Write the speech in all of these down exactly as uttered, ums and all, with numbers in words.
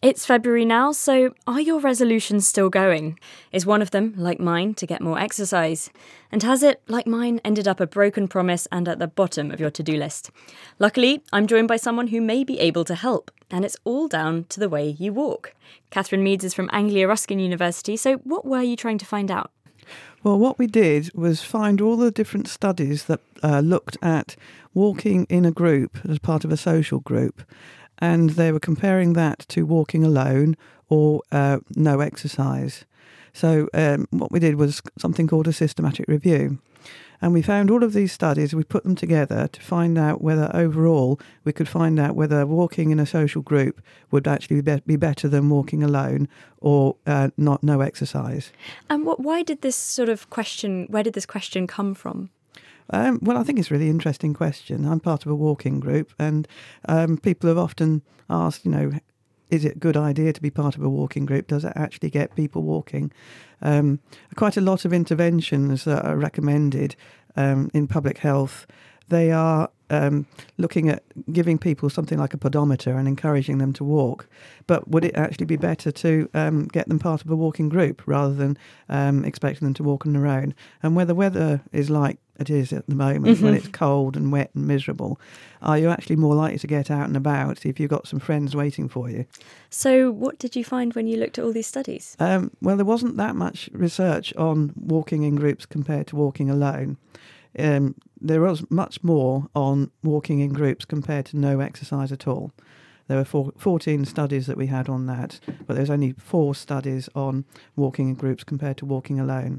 It's February now, so are your resolutions still going? Is one of them, like mine, to get more exercise? And has it, like mine, ended up a broken promise and at the bottom of your to-do list? Luckily, I'm joined by someone who may be able to help, and it's all down to the way you walk. Catherine Meads is from Anglia Ruskin University, so what were you trying to find out? Well, what we did was find all the different studies that uh, looked at walking in a group as part of a social group. And they were comparing that to walking alone or uh, no exercise. So um, what we did was something called a systematic review. And we found all of these studies, we put them together to find out whether overall we could find out whether walking in a social group would actually be, be better than walking alone or uh, not no exercise. And what, why did this sort of question, where did this question come from? Um, well, I think it's a really interesting question. I'm part of a walking group, and um, people have often asked, you know, is it a good idea to be part of a walking group? Does it actually get people walking? Um, quite a lot of interventions that are recommended um, in public health, they are um, looking at giving people something like a pedometer and encouraging them to walk. But would it actually be better to um, get them part of a walking group rather than um, expecting them to walk on their own? And where the weather is like it is at the moment, mm-hmm. when it's cold and wet and miserable, are you actually more likely to get out and about if you've got some friends waiting for you? So what did you find when you looked at all these studies? Um, well, there wasn't that much research on walking in groups compared to walking alone. Um, there was much more on walking in groups compared to no exercise at all. There were four, fourteen studies that we had on that, but there's only four studies on walking in groups compared to walking alone.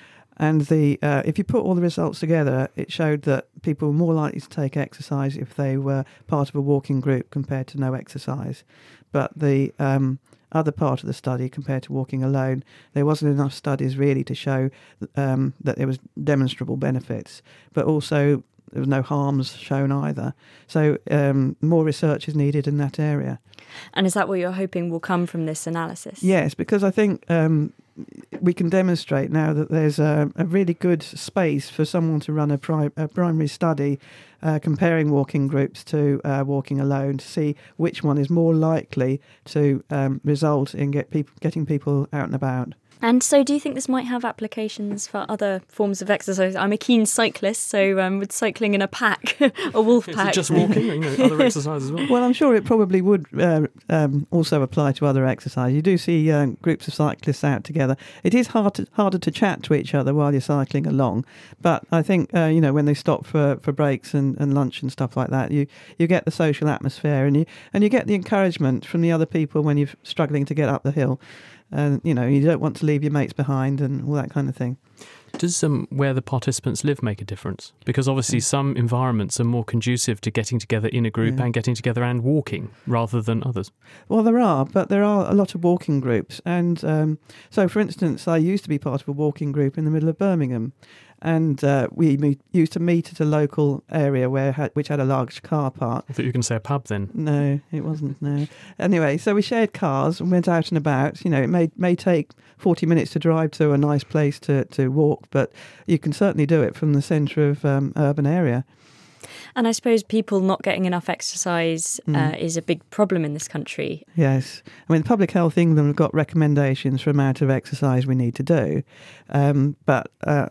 And the uh, if you put all the results together, it showed that people were more likely to take exercise if they were part of a walking group compared to no exercise. But the um, other part of the study, compared to walking alone, there wasn't enough studies really to show um, that there was demonstrable benefits. But also there was no harms shown either. So um, more research is needed in that area. And is that what you're hoping will come from this analysis? Yes, because I think um, we can demonstrate now that there's a, a really good space for someone to run a, pri- a primary study uh, comparing walking groups to uh, walking alone to see which one is more likely to um, result in get people, getting people out and about. And so do you think this might have applications for other forms of exercise? I'm a keen cyclist, so um, with cycling in a pack, a wolf pack. Is it just walking, or, you know, other exercise as well? Well, I'm sure it probably would uh, um, also apply to other exercise. You do see uh, groups of cyclists out together. It is hard to, harder to chat to each other while you're cycling along, but I think, uh, you know, when they stop for, for breaks and, and lunch and stuff like that, you, you get the social atmosphere and you and you get the encouragement from the other people when you're struggling to get up the hill. And, you know, you don't want to leave your mates behind and all that kind of thing. Does um, where the participants live make a difference? Because obviously yeah. some environments are more conducive to getting together in a group yeah. and getting together and walking rather than others. Well, there are, but there are a lot of walking groups. And um, so, for instance, I used to be part of a walking group in the middle of Birmingham. And uh, we meet, used to meet at a local area where had, which had a large car park. I thought you were going to say a pub then. No, it wasn't, no. Anyway, so we shared cars and went out and about. You know, it may may take forty minutes to drive to a nice place to, to walk, but you can certainly do it from the centre of um, urban area. And I suppose people not getting enough exercise uh, mm. is a big problem in this country. Yes. I mean, Public Health England have got recommendations for the amount of exercise we need to do. Um, but uh,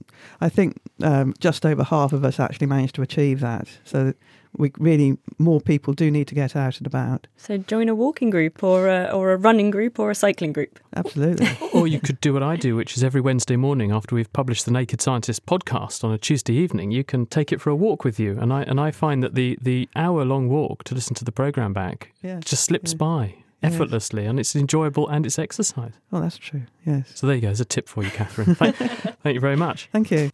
I think um, just over half of us actually managed to achieve that. So we really, more people do need to get out and about. So join a walking group or a, or a running group or a cycling group. Absolutely. Or you could do what I do, which is every Wednesday morning after we've published the Naked Scientist podcast on a Tuesday evening, you can take it for a walk with you. And I and I find that the, the hour-long walk to listen to the programme back yeah. just slips yeah. by effortlessly, yes. and it's enjoyable and it's exercise. Oh, that's true, yes. So there you go, there's a tip for you, Catherine. Thank, thank you very much. Thank you.